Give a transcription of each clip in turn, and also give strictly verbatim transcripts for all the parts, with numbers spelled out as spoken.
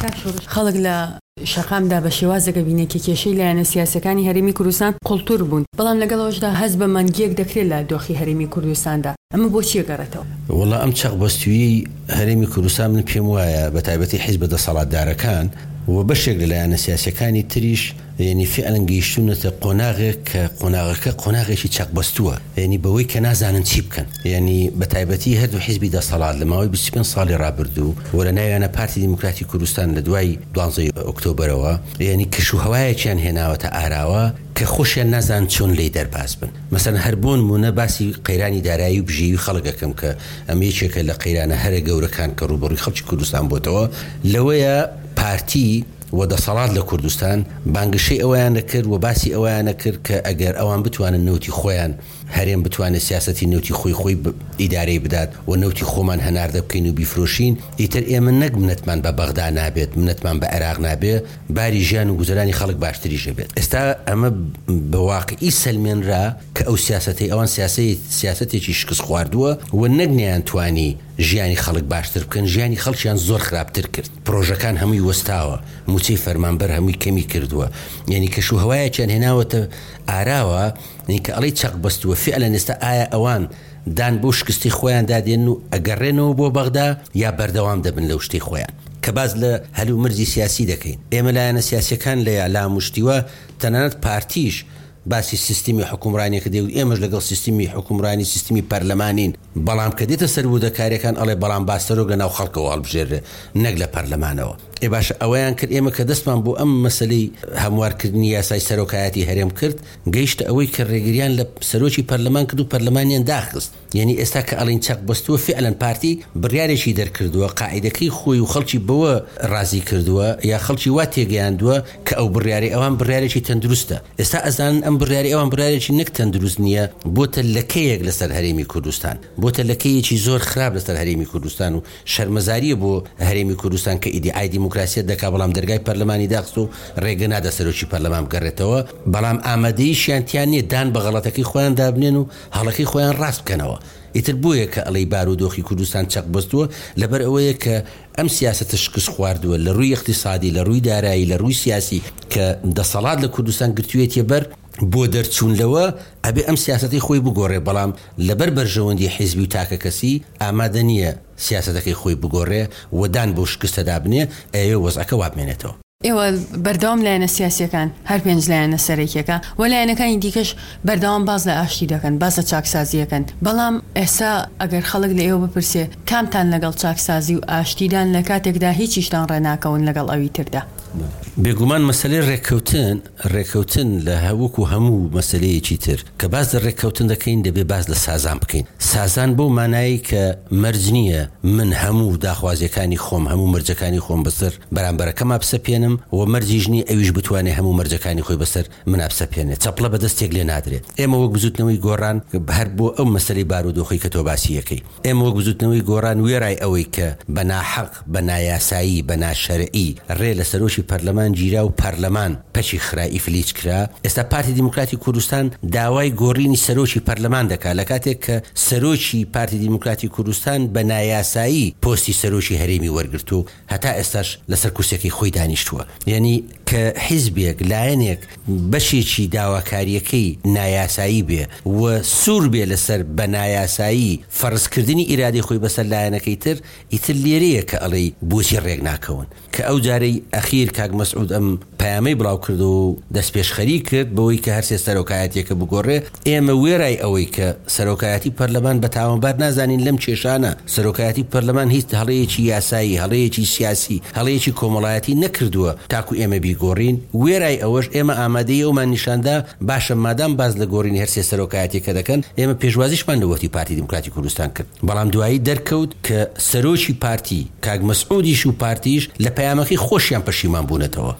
خەڵک لە شەقامدا بە شێوازەکە بینێکی کێشەی لایەنە سیاسەکانی هەرێمی کوردستان قوڵتور بوون، بەڵام لەگەڵەوەشدا هەست بە مانگیەک دەکرێت لە دۆخی هەرێمی کوردستاندا. ئەمە بۆچی گەڕێتەوە؟ وەڵا ئەم چەقبەستووی هەرێمی کوردستان من پێم وایە بە تایبەتی حیزب دەسەڵاتدارەکان و بەشێک لەلایەنە سیاسەکانی تریش یعنی فعلەن گەیشتونەتە قۆناغێک کە قۆناغەکە قۆناغێکی چەقبەستووە، یعنی بەوەی کە نازانن چی بکەن. یعنی بە تایبەتی هەردوو حیزبی دەسەڵات لە ماوەی بیست و پێنج ساڵی ڕابردوو و لە ناویانە پارتی دیموکراتی کوردستان لە دوای دوانزەی ئۆکتۆبرەوە یعنی کشوهەوایەکیان هێناوەتە ئاراوە کە خۆشیان نازان چۆن لێی دەرباز بن. مەسەن هەر بۆ نمونە باسی قەیرانی دارایی و بژێوی خەڵکەکەم کە ئەم یەکێکە لە قەیرانە هەرە گەورەکان کە ڕوبەڕووی خەڵکی کوردستان بۆتەوە، لەوەیە پارتی و دەسەڵات لە کوردستان بانگشەی ئەویان دەکرد و باسی ئەویانە کرد کە ئەگەر ئەوان بتوانن نەوتی خۆیان هەرێم بتوانێت سیاسەتی نەوتی خۆی خۆی ئیدارەی بدات و نەوتی خۆمان هەناردە بکەین و بیفرۆشین، ئیتر ئێمە نەک منەتمان بە بەغدا نابێت، منەتمان بە عێراق نابێت، باری ژیان و گوزەرانی خەڵک باشتریش بێت. ئێستا ئەمە بە واقعی سەلمێنرا کە ئەو سیاسەتی ئەوان سیاسی سیاسەتێکی شکست خواردووە و نەگنیان توانی ژیانی خەڵک باشتر بکەن، ژیانی خەڵکیان زۆر خراپتر کرد. پرۆژەکان هەمووی وەستاوە، موچەی فەرمانبەر هەمووی کەمی کردووە، یعنی کەشوهەوایەکیان هێناوەتە ئاراوە، اینکە ئەڵی چەق بەستووە فعلەن ئێستا ئایا ئەوان دان بۆ شکستی خۆیان دادێن و ئەگەڕێنەوە بۆ بەغدا یا بەردەوام دەبن لەو شتی خۆیان. کە باز لە هەلو مرزی سیاسی دەکەین. ئێمە لایەنە سیاسیەکان لە ئەعلام وشتیوە تەنانەت پارتیش باسی سیستمی حکومڕانیەکە دەوت ئێمەش لەگەڵ سیستمی حکومڕانی سیستمی پەرلەمانین، بەڵام کە دێتە سەر بوودەکاریەکان ئەڵێ بەڵام باسەرۆگە ناو خەڵکەوە هەڵبژێرێ نەک لە پەرلەمانەوە. ئێ باشە ئەوەیان کرد ئێمە کە دەستمان بۆ ئەم مەسەلەی هەموارکردنی یاسای سەرۆکایەتی هەرێم کرد، گەیشتە ئەوەی کە ڕێگریان لە سەرۆکی پەرلەمان کرد و پەرلەمانیان داخست. یعنی ئێستا کە ئەڵین چەق بەستووە فعلەن پارتی بڕیارێکی دەرکردووە، قاعیدەکەی خۆی و خەڵکی بەوە ڕازی کردووە یا خەڵکی وا تێگەیاندووە کە ئەو بڕیاری ئەوان بڕیارێکی تەندروستە. ئێستا ئەزانن ئەم بڕیاری ئەوان بڕیارێکی نەک تەندروست نییە، بۆتە لەکەیەک لەسەر هەرێمی کوردستان، بۆتە لەکەیەکی زۆر خراپ لەسەر هەرێمی کوردستان و شەرمەزاریە بۆ هەرێمی کوردستان کە ئیدعای دیموکراسیەت دەکا، بەڵام دەرگای پەرلەمانی داخست و ڕێگە نادە سەرۆکی پەرلەمان بگەڕێتەوە، بەڵام ئامادەییشیان تیان نییە دان بە غەڵەتەکەی خۆیان دابنێن و هەڵەکەی خۆیان ڕاست بکەنەوە. ئیتر بۆیە کە ئەڵەی بارودۆخی کوردستان چەق بەستووە لەبەر ئەوەیە کە ئەم سیاسەتە شکست خواردووە لە ڕووی اقتصادی، لە ڕووی دارایی، لە ڕووی سیاسی کە دەسەڵات لە کوردستان گرتوویەتە بەر بۆ دەرچوونلەوە ئەبێ ئەم سیاسەتی خۆی بگۆڕێ، بەڵام لەبەر بەرژەوەندی حیزبی و تاکە کەسی ئامادە نییە سیاسەتەکەی خۆی بگۆڕێ وەدان بۆ شکستە دابنێ، ئەوێ وەزعەکە وابمێنێتەوە. ئێوە بەردەوام لایەنە سیاسیەکان هەر پێنج لایەنە سەرەکیەکە و لایەنەکانی دیکەش بەردەوام باز لە ئاشتی دەکەن، باز لە چاکسازیەکەن. بەڵام ئێستا ئەگەر خەڵک لە ئێوە بپرسێ کامتان لەگەڵ چاکسازی و ئاشتیدان لە کاتێکدا هیچیشتان ڕێناکەون لەگەڵ ئەوی تردا؟ بێگومان مەسەلەی ڕێککەوتن ڕێککەوتن لە هەووکو هەموو مەسەلەیەکی تر کە باز لە ڕێککەوتن دەکەین دەبێ باز لە سازان بکەین. سازان بۆ مانایی کە مەرج نییە من هەموو داخوازیەکانی خۆم هەموو مەرجەکانی خۆم بەسەر بەرامبەرەکەم بسەپێنم و مەرجیش نیە ئەویش بتوانێت هەموو مەرجەکانی خۆی بەسەر من بسەپێنێت. چەپڵە بەدەستێک لێ نادرێت. ئێمە وەک بزوتنەوەی گۆڕان هەر بۆ ئەو مەسەلەی بارودۆخی کە تۆ باسیەکەی، ئێمە وەک بزوتنەوەی گۆڕان وێرای ئەوەی کە بە ناحەق بە نایاسایی بە ناشەرعی ڕێ لە سەرۆکی پەرلەمان گیرا و پەرلەمان پەچی خرائی فلیچ کرا. ئێستا پارتی دیموکراتی کوردستان داوای گۆڕینی سەرۆکی پەرلەمان دەکات لە کاتێک کە سەرۆکی پارتی دیموکراتی کوردستان بە نایاسایی پۆستی سەرۆکی هەرێمی وەرگرت و هەتا ئێستاش لەسەر کورسێکی خۆی دانیشتووە. یعنی کە حیزبێک لایەنێک بەشێکی داواکاریەکەی نایاسایی بێ و سوور بێ لەسەر بە نایاسایی فەرزکردنی ئیرادی خۆی بەسەر لایەنەکەی تر، ئیتر لێرەیە کە ئەڵێ بۆچی ڕێک ناکەون. کە ئەو جارەی ئەخیر کاک مەسعود ئەم پەیامەی بڵاو کرد و دەستپێشخەری کرد بەوەی کە هەرسێ سەرۆکایەتیەکە بگۆڕێ. ئێمە وێرای ئەوەی کە سەرۆکایەتی پەرلەمان بە تاوانبار نازانین لەم کێشانە. سەرۆکایەتی پەرلەمان هیچ هەڵەیەکی یاسایی، هەڵەیەکی سیاسی، هەڵەیەکی کۆمەڵایەتی نەکردووە تاکو ئێمە بیگۆڕین. وێرای ئەوەش ئێمە ئامادەی ئەومان نیشاندا باشە مادام باز لە گۆڕینی هەرسێ سەرۆکایەتیەکە دەکەن، ئێمە پێشوازیشمان لەوەتی پارتی دیموکراتی کوردستان کرد. بەڵام دوایی دەرکەوت کە سەرۆکی پارتی کاک مەسعودیش و پارتیش لە پەیامەکەی خۆشیان پەشیمان بوونەتەوە. لە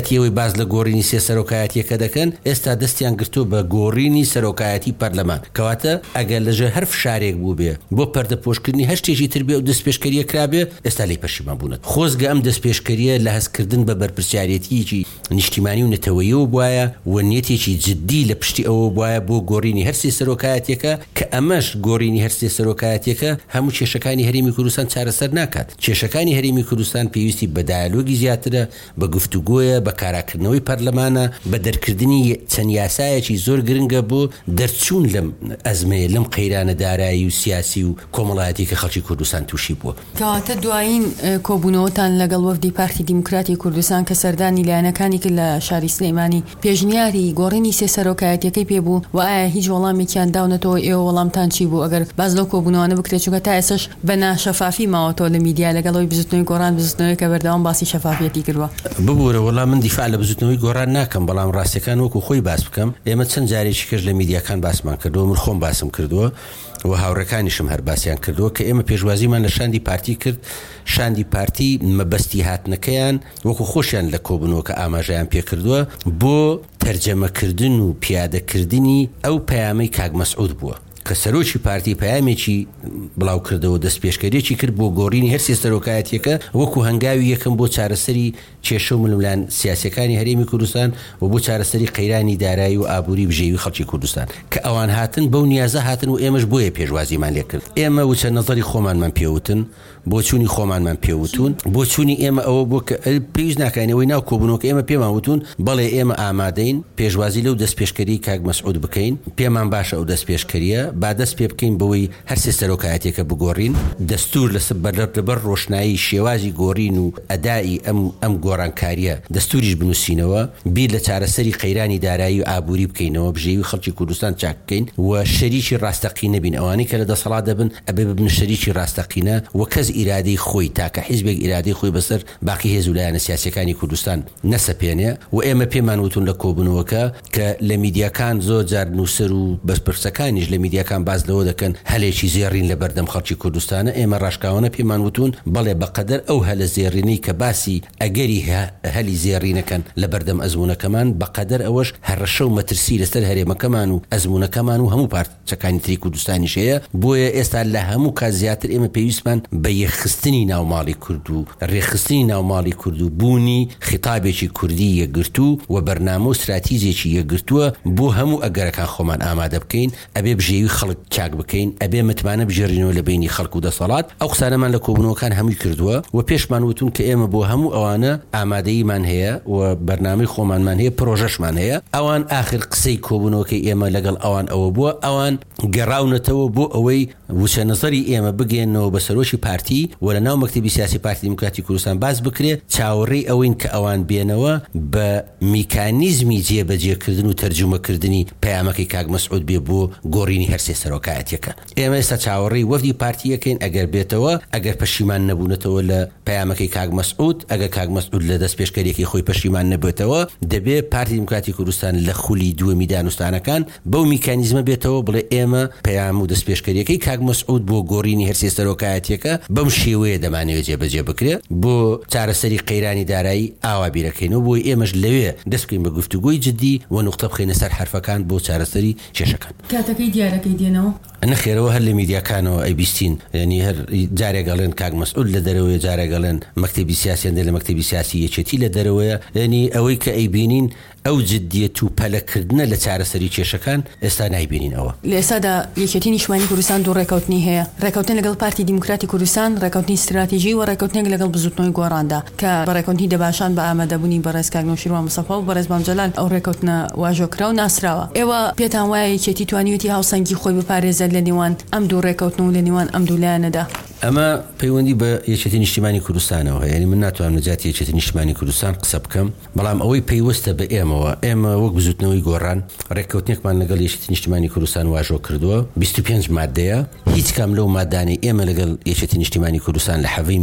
کاتیەوەی باز لە گۆڕینی سێ سەرۆکایەتیەکە دەکەن ئێستا دەستیان گرتو بە گۆڕینی سەرۆکایەتی پەرلەمان کەواتە ئەگەر لەژێر هەر فشارێک بوو بێ بۆ پەردەپۆشکردنی هەر شتێکی تر بێ و دەستپێشکەریە کرابێ ئێستا لی پەشیمان بوونەت خۆزگە ئەم دەستپێشکەریە لە هەستکردن بە بەرپرسیارەتیەکی نیشتیمانی و نەتەوەییەوە بواە و نیەتێکی جددی لە پشتی ئەوە بواە بۆ گۆڕینی هەر سێ سەرۆکایەتیەکە کە ئەمەش گۆڕینی هەر سێ سەرۆکایەتیەکە هەموو کێشەکانی هەرێمی کوردستان چارەسەر ناکات کێشەکانی هەرێمی کوردستان پێویستی بە دایالۆگی زیاترە بە گفتوگۆیە بە کاراکردنەوەی پەرلەمانە بە دەرکردنی چەند یاسایەکی زۆر گرنگە بۆ دەرچوون لەم ئەزمەیە لەم قەیرانە دارایی و سیاسی و کۆمەڵایەتی کە خەڵکی کوردستان تووشی بووە کەواتە دوایین کۆبوونەوەتان لەگەڵ وەفدی پارتی دیموکراتی کوردستان کە سەردانی لایەنەکانی کرد لە شاری سلەیمانی پێشنیاری گۆڕینی سێ سەرۆکایەتیەکەی پێبوو و ئایا هیچ وەڵامێکیان داونەتەوە ئێوە وەڵامتان چی بوو ئەگەر باز لەو کۆبوونەوەانە بکرێت چونکە تا ئێسش بە ناشەفافی ماوەتەوە لە میدیا لەگەڵەوەی بزوتنەوەی گۆڕان بزوتنەوەی کە بەردەوام باسی شەفافیەتی کردووە ببوورە وەڵام من دیفاع لە بزوتنەوەی گۆڕان ناکەم بەڵام ڕاستیەکان وەکو خۆی باس بکەم ئێمە چەند جارێکی کەش لە میدیاکان باسمان کردەوە من خۆم باسم کردووە و هاوڕەکانیشم هەر باسییان کردووە کە ئێمە پێشوازیمان لە شاندی پارتی کرد شاندی پارتی مەبەستی هاتنەکەیان وەکو خۆشیان لە کۆبنەوە کە ئاماژەیان پێکردووە بۆ تەرجەمەکردن و پیادەکردنی ئەو پەیامەی کاک مەسعود بووە کە سەرۆکی پارتی پەیامێکی بڵاو کردەوە دەست پێشکەرێکی کرد بۆ گۆڕینی هەر سێ سەرۆکایەتیەکە وەکو هەنگاوی یەکەم بۆ چارەسەری کێشە و ململان سیاسەکانی هەرێمی کوردستان و بۆ چارەسەری قەیرانی دارایی و ئابووری بژێوی خەڵکی کوردستان کە ئەوان هاتن بەو نیازە هاتن و ئێمەش بۆیە پێشوازیمان لێ کرد ئێمە وچە نەزەری خۆمانمان پێوتن بۆ چوونی خۆمانمان پێوتون بۆ چوونی ئێمە ئەوە بۆ پێویست ناکەینەوەی ناو کۆبوونەوە ئێمە پێمان وتون بەڵێ ئێمە ئامادەین پێشوازی لەو دەست پێشکەری کاک مەسعود بکەین پێمان باشە ئەو دەست پێشکەریە با دەست پێ بکەین بەوەی هەر سێ سەرۆکایەتیەکە بگۆڕین دەستور لەسەر بەر ڕۆشنایی شێوازی گۆڕین و ئەدایی ئەم ئەم گۆڕانکاریە دەستوریش بنووسینەوە بیر لە چارەسەری قەیرانی دارایی و ئابووری بکەینەوە بژێوی خەڵکی کوردستان چاک بکەین و شەریکی ڕاستەقینە بین ئەوانەی کە لە دەسەڵات دەبن ئەبێ ببن شەریکی ڕاستەقینە و کەس ئیرادەی خۆی تاکە حیزبێک ئیرادەی خۆی بەسەر باقی هێز و لایەنە سیاسیەکانی کوردستان نەسەپێنێ و ئێمە پێمان وتون لە کۆبوونەوەکە کە لە میدیاکان زۆر جار نووسەر و بەرپرسەکانیش لە میدیاکان باز لەوە دەکەن هەلێکی زێڕین لە بەردەم خەڵکی کوردستانە ئێمە ڕاشکاوانە پێمان وتون بەڵێ بەقەدەر ئەو هەلە زێڕینەی کە باسی ئەگەری هەلی زێڕینەکەن لە بەردەم ئەزمونەکەمان بەقەدەر ئەوەش هەرڕەشە و مەترسی لەسەر هەرێمەکەمان و ئەزمونەکەمان و هەموو پارچەکانی تری کوردستانیش هەیە بۆیە ئێستا لە هەموو کات زیاتر ئێمە پێویستمان بە یەخستنی ناوماڵی کورد و ڕێخستنی ناوماڵی کورد و بوونی خیتابێکی کوردی یەکگرتو و بەرنامە و استراتیزیێکی یەکگرتووە بۆ هەموو ئەگەرەکان خۆمان ئامادە بکەین ئەبێ بژێوی خەڵک چاک بکەین ئەبێ متمانە بژێڕینەوە لە بینی خەڵک و دەسەڵات ئەو قسانەمان لە کۆبوونەوەکان هەمووی کردووە و پێشمان وتون کە ئێمە بۆ هەموو ئەوانە ئامادەییمان هەیە و بەرنامەی خۆمانمان هەیە پرۆژەشمان هەیە ئەوان آخر قسەی کۆبوونەوەکەی ئێمە لەگەڵ ئەوان ئەوە بووە ئەوان گەڕاونەتەوە بۆ ئەوەی وچە نەزەری ئێمە بگەێنەوە بە سەرۆکی پارتی و لە ناو مەکتەبی سیاسی پارتی دیموکراتی کوردستان باز بکرێت چاوەڕێی ئەوەین کە ئەوان بێنەوە بە میکانیزمی جێبەجێکردن و تەرجمەکردنی پەیامەکەی کاک مەسعود بێ بۆ گۆڕینی هەر سێ سەرۆکایەتیەکە ئێمە ئێستا چاوەڕێی وەفدی پارتیەکەین ئەگەر بێتەوە ئەگەر پەشیمان نەبوونەتەوە لە پەیامەکەی کاک مەسعود ئەگەر کاک مەسعود لە دەست پێشکەرێکی خۆی پەشیمان نەبێتەوە دەبێت پارتی دیموکراتی کوردستان لە خولی دووەمی دانوستانەکان بەو میکانیزمە بێتەوە بڵێ ئێمە پەیام و دەست پێشکەریەکەی کاک مەسعود بۆ گۆڕینی هەر سێ سەرۆکایەتیەکە بەم شێوەیە دەمانەوێت جێبەجێ بکرێت بۆ چارەسەری قەیرانی دارایی ئاوا بیرەکەینەوە بۆی ئێمەش لەوێ دەست بکەین بە گفتوگۆی جدی و نوقتە بخەینە سەر حرفەکان بۆ چارەسەری کێشەکان کاتەکەی دیارەکەی دێنەوە نەخێرەوە هەر لە میدیاکانەوە ئەیبیستین ینی هەر جارێگەڵێن کاک مەسعود لە دەرەوەی جارێگەڵێن مەکتەبی سیاسیان دێ لە مەکتەبی سیاسی یەکێتی لە دەرەوەیە ینی ئەوەی کە ئەیبینین ئەو جدیەت و پەلەکردنە لە چارەسەری کێشەکان ئێستا نایبینینەوە لە ئێستادا یەکێتی نیشتمانی کوردستان دوو ڕێکەوتنی هەیە ڕێکەوتن لەگەڵ پارتی دیموکراتی کوردستان ڕێکەوتنی استراتیژی و ڕێکەوتنێک لەگەڵ بزوتنەوەی گۆڕاندا کە بە ڕێکەوتنی دەباشان بە ئامادەبوونی بەڕێز کاک نەوشیروان مستەفا و بەڕێز مامجەلال ئەو ڕێکەوتنە واژۆکرا و ناسراوە ئێوە پێتان وایە یەکێتی توانیوەتی هاوسەنگی خۆی بپارێزە لە نێوان ئەم دوو ڕێکەوتن و لە نێوان ئەم دوو لایەنەدا ئەمە پەیوەندی بە یەکێتی نیشتیمانی کوردستانەوە ینی من ناتوانم نەجاتی یەکێتی نیشتیمانی کوردستان قسە بکەم بەڵام ئەوەی پێیوەستە بە ئێمەوە ئێمە وەک بزوتنەوەی گۆڕان ڕێککەوتنێکمان لەگەڵ یەکێتی نیشتیمانی کوردستان واژۆ کردووە بیست و پێنج مادەیە هیچ کام لەو مادانەی ئێمە لەگەڵ یەکێتی نیشتیمانی کوردستان لە حەڤەی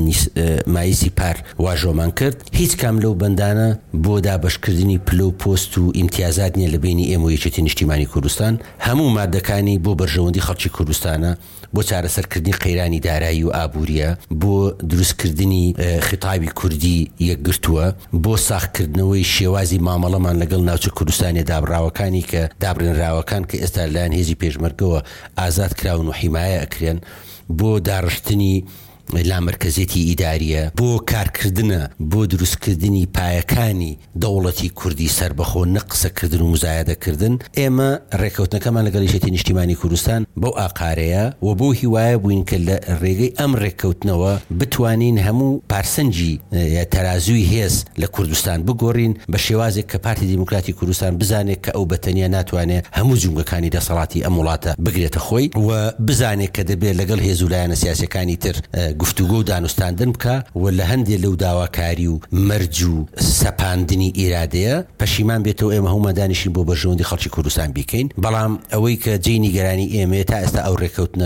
مای سیپار واژۆمان کرد هیچ کام لەو بەندانە بۆ دابەشکردنی پلە و پۆست و ئیمتیازات نیە لە بینی ئێمە و یەکێتی نیشتیمانی کوردستان هەموو مادەکانی بۆ بەرژەوەندی خەڵکی کوردستانە بۆ چارەسەرکردنی قەیرانی دارایی و ئابووریە بۆ دروستکردنی خیتابی کوردی یەکگرتووە بۆ ساختکردنەوەی شێوازی مامەڵەمان لەگەڵ ناوچە کوردستانی دابڕاوەکانی کە دابرێنراوەکان کە ئێستا لەلایەن هێزی پێشمەرگەوە ئازاد کراون و حیمایە ئەکرێن بۆ داڕشتنی لامەرکەزێتی ئیداریە بۆ کارکردنە بۆ دروستکردنی پایەکانی دەوڵەتی کوردی سربەخۆ نەقسەکردن و مزایەدەکردن ئێمە ڕێکەوتنەکەمان لەگەڵ یەکێتی نیشتیمانی کوردستان بەو ئاقارەیە و بۆ هیوایە بووین کە لە ڕێگەی ئەم ڕێکەوتنەوە بتوانین هەموو پارسەنجی تەرازوی هێز لە کوردستان بگۆڕین بە شێوازێک کە پارتی دیموکراتی کوردستان بزانێت کە ئەو بەتەنیا ناتوانێت هەموو جونگەکانی دەسەڵاتی ئەم وڵاتە بگرێتە خۆی و بزانێت کە دەبێت لەگەڵ هێز و لایەنە سیاسەکانی تر گفتوگۆ و دانوستاندن بکە و لە هەندێک لەو داواکاری و مەرج و سەپاندنی ئیرادەیە پەشیمان بێتەوە ئێمە هەمومان دانیشین بۆ بەرژەوەندی خەڵکی کوردستان بیکەین بەڵام ئەوەی کە جێی نیگەرانی ئێمە تا ئێستا ئەو ڕێکەوتنە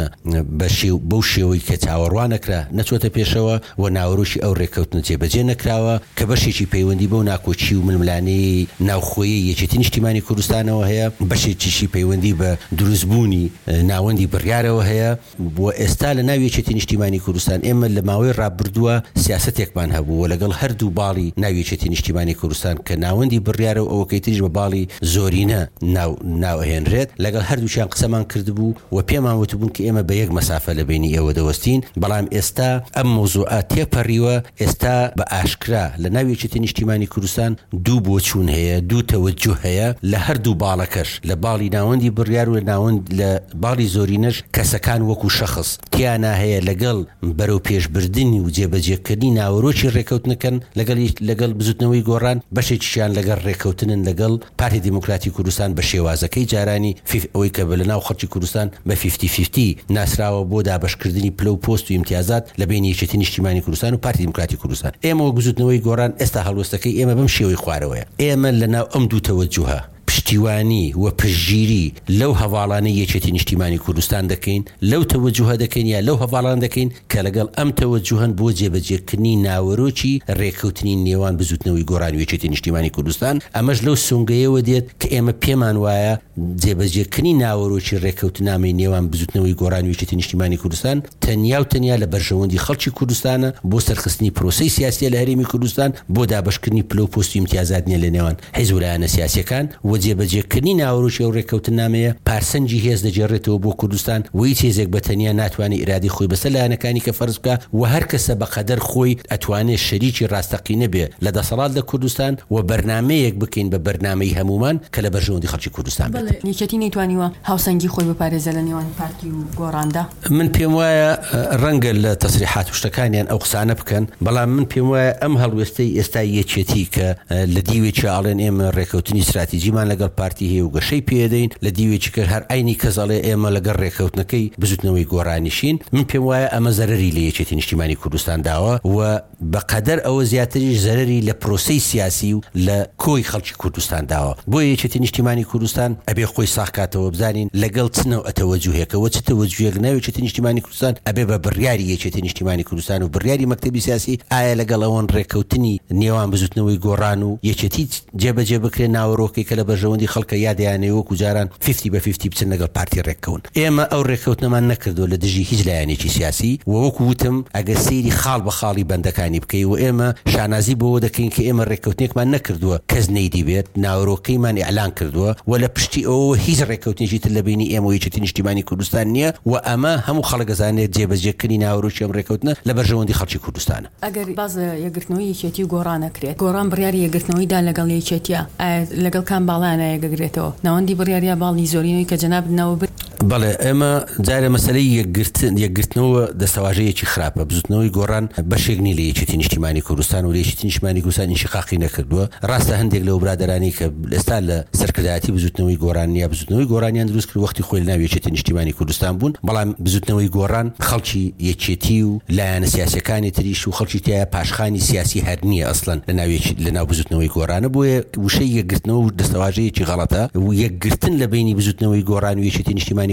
بەو شێوەی کە چاوەڕوان نەکرا نەچۆتە پێشەوە و ناوەڕۆشی ئەو ڕێکەوتنە جێبەجێ نەکراوە کە بەشێکی پەیوەندی بەو ناکۆچی و ململانەی ناوخۆیی یەکێتی نیشتیمانی کوردستانەوە هەیە بەشێکیشی پەیوەندی بە دروستبوونی ناوەندی بڕیارەوە هەیە بۆ ئێستا لە ناو یەکێتی نیشتیمانی کوردستان ئێمە لە ماوەی ڕابردووە سیاسەتێکمان هەبوو و لەگەڵ هەردوو باڵی ناو یەکێتی نیشتیمانی کوردستان کە ناوەندی بڕیارە و ئەوەکەی تریش بە باڵی زۆرینە ناوهێنرێت لەگەڵ هەردووچیان قسەمان کردبوو و پێمان وتبوون کە ئێمە بە یەک مەسافە لە بینی ئێوە دەوەستین بەڵام ئێستا ئەم مۆزوعە تێپەڕیوە ئێستا بە ئاشکرا لە ناو یەکێتی نیشتیمانی کوردستان دوو بۆچوون هەیە دوو تەوەجوه هەیە لە هەردوو باڵەکەش لە باڵی ناوەندی بڕیار و لە ناوەند لە باڵی زۆرینەش کەسەکان وەکو شەخص تیانە هەیە لەگەڵ بەرەو پێشبردنی و جێبەجێکردنی ناوەڕۆکی ڕێکەوتنەکەن لەگەڵ لەگەڵ بزوتنەوەی گۆڕان بەشێکیان لەگەڵ ڕێکەوتنن لەگەڵ پارتی دیموکراتی کوردستان بە شێوازەکەی جارانی ئەوەی کە لە ناو خەڵکی کوردستان بە فیفتی فیفتی ناسراوە بۆ دابەشکردنی پلە و پۆست و ئیمتیازات لە بینی یەکێتی نیشتیمانی کوردستان و پارتی دیموکراتی کوردستان ئێمە وەک بزوتنەوەی گۆڕان ئێستا هەڵوەستەکەی ئێمە بەم شێوەی خوارەوەیە ئێمە لە ناو ئەم دوو تەوەجوهە پشتیوانی و پشگیری لەو هەواڵانەی یەکێتی نیشتیمانی کوردستان دەکەین لەو تەوەجوهە دەکەین یا لەو هەواڵان دەکەین کە لەگەڵ ئەم تەوەجوهن بۆ جێبەجێکردنی ناوەڕۆکی ڕێکەوتنی نێوان بزوتنەوەی گۆڕانی و یەکێتی نیشتیمانی کوردستان ئەمەش لەو سونگەیەوە دێت کە ئێمە پێمان وایە جێبەجێکردنی ناوەڕۆکی ڕێکەوتنامەی نێوان بزوتنەوەی گۆڕانی و یەکێتی نیشتیمانی کوردستان تەنیا و تەنیا لە بەرژەوەندی خەڵکی کوردستانە بۆ سەرخستنی پرۆسەی سیاسی لە هەرێمی کوردستان بۆ دابەشکردنی پلە و پۆست و امتیازات نیە لە نێوان حیزب و لایەنە سیاسیەکان و جێبەجێکردنی ناوەڕۆکی ئەو ڕێکەوتنامەیە پارسەنجی هێز دەجێڕێتەوە بۆ کوردستان و هیچ هێزێک بەتەنیا ناتوانێت ئیرادی خۆی بەسەر لایەنەکانی کە فەرز بکە و هەر کەسە بەقەدەر خۆی ئەتوانێت شەریکی ڕاستەقینە بێ لە دەسەڵات لە کوردستان و بەرنامەیەک بکەین بە بەرنامەی هەمومان کە لە بەرژەوەندی خەڵکی کوردستان بێت. یەکێتی نەیتوانیوە هاوسەنگی خۆی بپارێزە لە نێوان پارتی و گۆڕاندا. من پێم وایە ڕەنگە لە تەسریحات و شتەکانیان ئەو قسانە بکەن بەڵام من پێم وایە ئەم هەڵوێستەی ئێستا یەکێتی کە لە دیوێکی ئاڵێن ئێمە ڕێکەوتنی استراتیژیمان لەگەڵ پارتی هەیە و گەشەی پێدەین لە دیوێکی کرد هەر ئاینی کەزەڵێ ئێمە لەگەڵ ڕێکەوتنەکەی بزوتنەوەی گۆڕانیشین من پێم وایە ئەمە زەرری لە یەکێتی نیشتیمانی کوردستان داوە و بەقەدەر ئەوە زیاتریش زەرری لە پرۆسەی سیاسی و لە کۆی خەڵکی کوردستان داوە بۆ یەکێتی نیشتیمانی کوردستان ئەبێ خۆی ساغکاتەوە بزانین لەگەڵ چنەوە ئەتەوەجوهێکەوە چ تەوەجوهێک ناوی یەکێتی نیشتیمانی کوردستان ئەبێ بە بڕیاری یەکێتی نیشتیمانی کوردستان و بڕیاری مەکتەبی سیاسی ئایا لەگەڵ ئەوەن ڕێکەوتنی نێوان بزوتنەوەی گۆڕان و یەکێتی جێبەجێ بکرێن ناوەڕۆکەی کە لە بەرژەوەندی خەڵکە یادیانەوە وەکو جاران فیفتی بە فیفتی بچن لەگەڵ پارتی ڕێککەون ئێمە ئەو ڕێکەوتنەمان نەکردو لە دژی هیچ لایەنێکی سیاسی و وەکو وتم ئەگەر سەیری خاڵ بە خاڵی بەندەکانی بکەی و ئێمە شانازی بۆ دەکەین کە ئێمە ڕێکەوتنێکمان نەکردووە کەس نەیدی بێت ناوەڕۆکەیمان ئیعلان کردووە و لە پشتی ئەوە هیچ ڕێکەوتنێکی تر لە بینی ئێمە و یەکێتی نیشتیمانی کوردستان نییە و ئەمە هەموو خەڵک دەزانێت جێبەجێکردنی ناوەڕۆکی ئەم ڕێکەوتنە لە بەرژەوەندی خەڵکی کوردستانە. ئەگەر باز یەکگرتنەوەی یەکێتی و گۆڕان نەکرێت گۆڕان بڕیاری یەکگرتنەوەیدا لەگەڵ یەکێتیە لەگەڵ کام باڵانە یەکگرێتەوە ناوەندی بڕیاریە باڵی زۆرینەوەی کە جەناب ناوە بەڵێ ئێمە جارە مەسلەی یەکگرتن یەکگرتنەوە دەسەواژەیەکی خراپە بزوتنەوەی گۆڕان بەشێکنی لە یەکێتی نیشتیمانی کوردستان و لە یەکێتی نیشتیمانی کوردستان ئینشقاقی نەکردووە ڕاستە هەندێک لەو برادرانی کە ئێستا لە سەرکردایەتی بزوتنەوەی گۆڕان یا بزوتنەوەی گۆڕانیان دروست کرد وەختی خۆی لە ناو یەکێتی نیشتیمانی کوردستان بوون بەڵام بزوتنەوەی گۆڕان خەڵکی یەکێتی و لایەنە سیاسەکانی تریش و خەڵکی تایە پاشخانی سیاسی هەر نییە ئەسڵەن لە ناو لە ناو بزوتنەوەی گۆڕانە بۆیە وشەی یەکگرتنەوە و دەسەواژەیەکی غەڵەتە و یەکگرتن لە بینی بزوتنەوەی گۆڕان و یەکێتی نیشتیمانی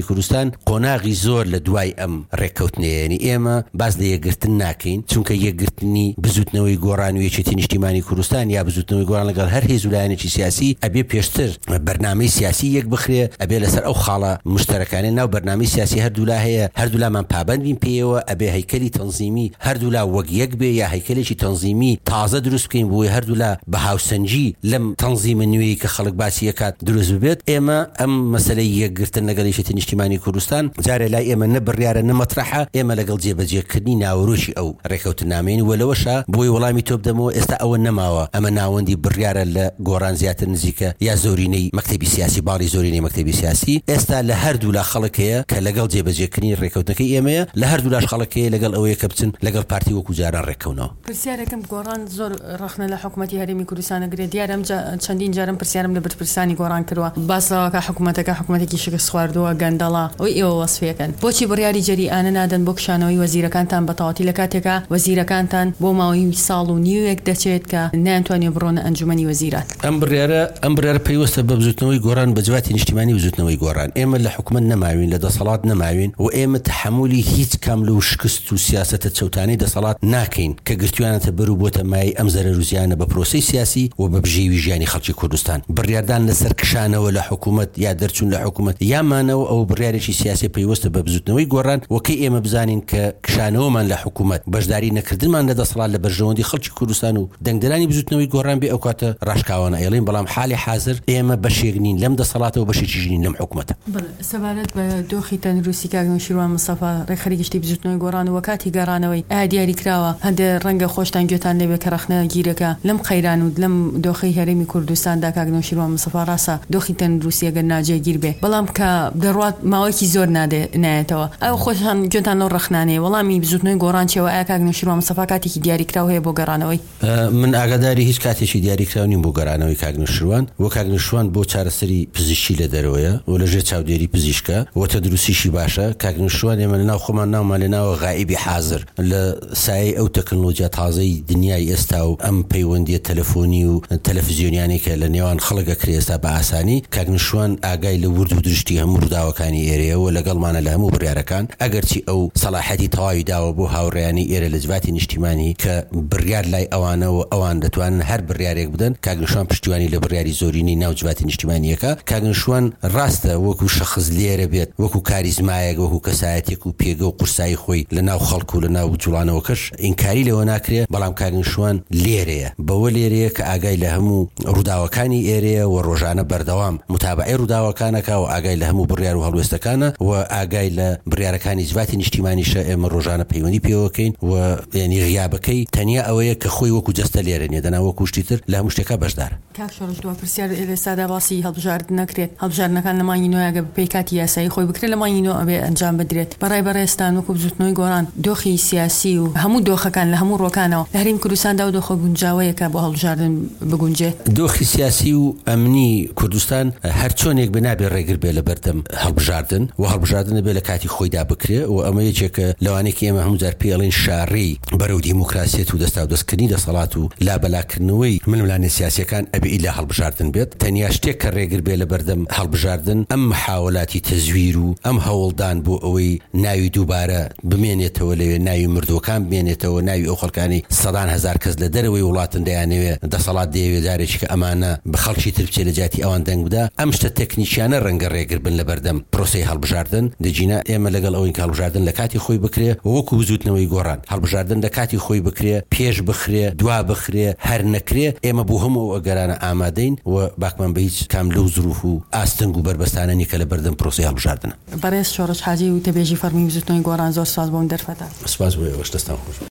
کوردستان قۆناغی زۆر لە دوای ئەم ڕێککەوتنێنی ئێمە باز لە یەکگرتن ناکەین چونکە یەکگرتنی بزوتنەوەی گۆڕان و یەکێتی نیشتیمانی کوردستان یا بزوتنەوەی گۆڕان لەگەڵ هەر هێز و لایەنێکی سیاسی ئەبێ پێشتر بەرنامەی سیاسی یەک بخرێ ئەبێ لەسەر ئەو خاڵە مشتەرەکانە ناو بەرنامەی سیاسی هەردوولا هەیە هەردوولامان پابند بین پێیەوە ئەبێ هەیکەلی تەنزیمی هەردوولا وەک یەک بێ یا هەیکلێکی تەنزیمی تازە دروست بکەین بۆی هەردوولا بە هاوسەنجی لەم تەنزیمە نوێی کە خەڵک باسی یەکات دروست ببێت ئێمە ئەم مەسەلەی یەکگرتن لەگەڵ یەکێتی نیشتیمانی کوردستان جارێ لای ئێمە نەبڕیارە نەمەطرحە ئێمە لەگەڵ جێبەجێکردنی ناوەڕۆژی ئەو ڕێکەوتنامەین وەلەوەشە بۆی وەڵامی تۆ بدەمەوە ئێستا ئەوە نەماوە ئەمە ناوەندی بڕیارە لە گۆڕان زیاتر نزیکە یا زۆرینەی مەکتەبی سیاسی باڵی زۆرینەی مەکتەبی سیاسی ئێستا لە هەردوو لا خەڵک هەیە کە لەگەڵ جێبەجێکردنی ڕێکەوتنەکەی ئێمەیە لە هەردوو لاش خەڵک هەیە لەگەڵ ئەوەیە کە بچن لەگەڵ پارتی وەکو جاران ڕێکەونەوە. پرسیارەکەم گۆڕان زۆر ڕخنە لە حکوومەتی هەرێمی کوردستانە گرێت دیارەم چەندین جارم پرسیارم لە بەرپرسانی گۆڕان کردووە باسەوەکە حکوومەتەکە حکوومەتێکی شکست خواردووە گەندەڵا ئەوی ئێوە وەسفەکەن بۆچی بڕیاری جەریئانە نادەن بۆ کشانەوەی وەزیرەکانتان بەتەواتی لە کاتێکە وەزیرەکانتان بۆ ماوەی ساڵ و نیوێک دەچێت کە ناتوانێت بڕۆنە ئەنجومەنی وەزیران ئەم بڕیارە ئەم بڕیارە پێیوەستە بە بزوتنەوەی گۆڕان بە جواتی نیشتیمانی بزوتنەوەی گۆڕان ئێمە لە حکوومەت نەماوین لە دەسەڵات نەماوین و ئێمە تحملی هیچ کام لەو شکست و سیاسەتە چەوتانەی دەسەڵات ناکەین کە گرتویانەتە بەر و بۆتە مای ئەم زەرەر و زیانە بە پرۆسەی سیاسی و بە بژێوی ژیانی خەڵکی کوردستان بڕیاردان لەسەر کشانەوە لە حکوومەت یا دەرچوون لە حکوومەت یامانەوە ئەو بڕیارێکی سیاسی پێیوەستە بە بزوتنەوەی گۆڕان وەکەی ئێمە بزانین کە کشانەوەمان لە حکوومەت بەشداری نەکردنمان لە دەسەڵات لە بەرژەوەندی خەڵکی کوردستان و دەنگدەرانی بزوتنەوەی گۆڕان بێ ئەو کاتە ڕاشکاوانە ئێڵین بەڵام حالی حاضر ئێمە بەشێک نین لەم دەسەڵاتەوە بەشێکی ژین لەم حکوومەتە. سەبارەت بە دۆخی تەندروستی کاک نوشیروان مستەفا ڕێکخەری گشتی بزوتنەوەی گۆڕان و کاتی گەڕانەوەی ئایا دیاری کراوە هەندێ ڕەنگە خۆشتان گوێتان لێبێ کە ڕەخنە گیرەکە لەم قەیران و لەم دۆخی هەرێمی کوردستاندا کاک نوشیروان مستەفا ڕاستە دۆخی تەندروستی ئەگەر ناجێگیر بێ بەڵام کە دەڕوات ماوەیەکی زۆر نایێتەوە ئەو خۆشان گوێتان لەو ڕەخنانەیە وەڵامی بزوتنەوەی گۆڕان چێوە ئایا کاک نوشیروان مستەفا کاتێکی دیاری کراو هەیە بۆ گەڕانەوەی من ئاگاداری هیچ کاتێکی دیاری کراو نیم بۆ گەڕانەوەی کاک نوشیروان وە کاک نوشیروان بۆ چارەسەری پزیشکی لە دەرەوەیە و لەژێر چاودێری پزیشکە و تەندروستیشی باشە کاک نوشیروان ئێمە لەناو خۆمان ناومان لەناوە غائبی حاضر لە سایەی ئەو تەکنۆلۆژیا تازەی دنیای ئێستا و ئەم پەیوەندیە تەلەفۆنی و تەلەڤیزیۆنیانی کە لە نێوان خەڵکە کرێ ئێستا بە ئاسانی کاک نوشیروان ئاگای لە ورد و درشتی هەموو ڕووداوەکانی ئێرەیەوە لەگەڵمانە لە هەموو بڕیارەکان ئەگەرچی ئەو سەلاحەتی تەواوی داوە بۆ هاوڕێیانی ئێرە لە جواتی نیشتیمانی کە بڕیار لای ئەوانەوە ئەوان دەتوانن هەر بڕیارێک بدەن کاک نوشیروان پشتیوانی لە بڕیاری زۆرینەی ناو جواتی نیشتیمانیەکە کاک نوشیروان ڕاستە وەکو شەخص لێرە بێت وەکو کاریزمایەک وەکو کەسایەتێک و پێگە و قورسایی خۆی لە ناو خەڵک و لە ناو جوڵانەوەکەش ئینکاری لەوە ناکرێت بەڵام کاک نوشیروان لێرەیە بەوە لێرەیە کە ئاگای لە هەموو ڕووداوەکانی ئێرەیە و ڕۆژانە بەردەوام متابعی ڕووداوەکانەکە و ئاگای لە هەموو بڕیار و هەڵوێستەکانە و ئاگای لە بڕیارەکانی جواتی نیشتیمانیشە ئێمە ڕۆژانە پەیوەندی پێوەکەین و یعنی غیابەکەی تەنیا ئەوەیە کە خۆی وەکو جەستە لێرە نیە دەنا وەکو شتیتر لە هەموو شتێکە بەشدار کاک شۆڕش دووە پرسیار ئێستادا باسی هەڵبژارد نەکرێت هەڵبژاردنەکان لە مانگی نۆیەگە بە کاتی یاسایی خۆی بکرێت لە مانگی نۆ ئەبێ ئەنجام بدرێت بەڕای بەڕێستان وەکو بزوتنەوەی گۆڕان دۆخی سیاسی و هەموو دۆخەکان لە هەموو ڕۆکانەوە لە هەرێمی کوردستاندا و دۆخە گونجاوەیەکە بۆ هەڵبژاردن بگونجێت دۆخی سیاسی و ئەمنی کوردستان هەر چۆنێک بنابێ ڕێگر بێ لە بەردەم هەڵبژاردن و هەڵبژاردنە بێ لە کاتی خۆیدا بکرێ و ئەمە یەکێکە لەوانەیە ئێمە هەموو جار پێڵین شاڕی بەرەو دیموکراسیەت و دەستا و دەستکردنی دەسەڵات و لابەلاکردنەوەی ململانێ سیاسیەکان ئەبێ ئیلا هەڵبژاردن بێت تەنیا شتێک کە ڕێگر بێ لە بەردەم هەڵبژاردن ئەم محاولاتی تەزویر و ئەم هەوڵدان بۆ ئەوەی ناوی دووبارە بمێنێتەوە لەوێ ناوی مردوەکان بمێنێتەوە ناوی ئەو خەڵکانی سەدان هەزار کەس لە دەرەوەی وڵاتن دەیانەوێت دەسەڵات دەیەوێت جارێکی کە ئەمانە بە خەڵکی تر بچێت لە جاتی ئەوان دەنگ بدا ئەم شتە تەکنیکیانە ڕەنگە ڕێگر بن لە بەردەم پرۆسەی هەڵبژاردن دەجینە ئێمە لەگەڵ ئەوەی کە هەڵبژاردن لە کاتی خۆی بکرێ وەکو بزوتنەوەی گۆڕان هەڵبژاردن لە کاتی خۆی بکرێ پێش بخرێ دوا بخرێ هەر نەکرێ ئێمە بۆ هەموو ئەگەرانە ئامادەین و باکمان بە هیچ کام لەو زروف و ئاستنگ و بربەستانە نیکە لە بەردەم پرۆسەی هەڵبژاردنە. بەڕێز شۆڕش حاجی و تەبێژی فەرمی بزوتنەوەی گۆڕان زۆر سپاس بۆم دەرفەتە. سپاس بۆ ئێوەش دەستان خۆش.